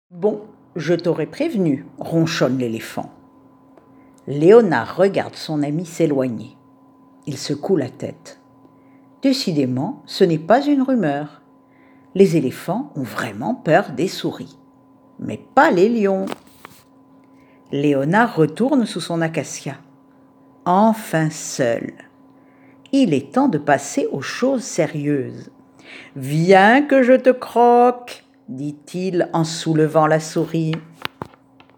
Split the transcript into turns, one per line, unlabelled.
Bon, je t'aurais prévenu, ronchonne l'éléphant. Léonard regarde son ami s'éloigner. Il secoue la tête. Décidément, ce n'est pas une rumeur. Les éléphants ont vraiment peur des souris, mais pas les lions. Léonard retourne sous son acacia. Enfin seul. Il est temps de passer aux choses sérieuses. « Viens que je te croque » dit-il en soulevant la souris.